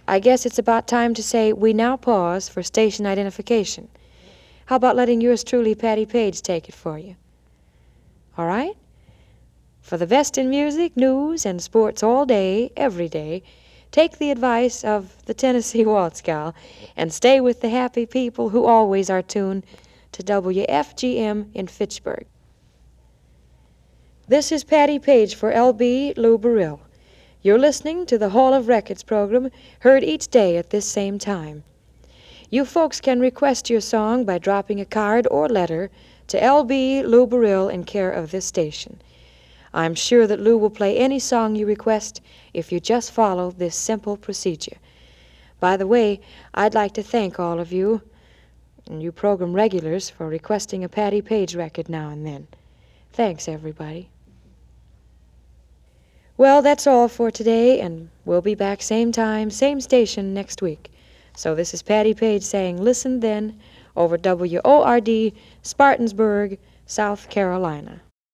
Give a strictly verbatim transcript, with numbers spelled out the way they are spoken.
I guess it's about time to say we now pause for station identification. How about letting yours truly, Patty Page, take it for you? All right? For the best in music, news, and sports all day, every day, take the advice of the Tennessee Waltz Gal and stay with the happy people who always are tuned to W F G M in Fitchburg. This is Patty Page for L B Lou Burrill. You're listening to the Hall of Records program, heard each day at this same time. You folks can request your song by dropping a card or letter to L B Lou Burrill in care of this station. I'm sure that Lou will play any song you request if you just follow this simple procedure. By the way, I'd like to thank all of you, and you program regulars, for requesting a Patty Page record now and then. Thanks, everybody. Well, that's all for today, and we'll be back same time, same station next week. So this is Patty Page saying listen then over W O R D, Spartansburg, South Carolina.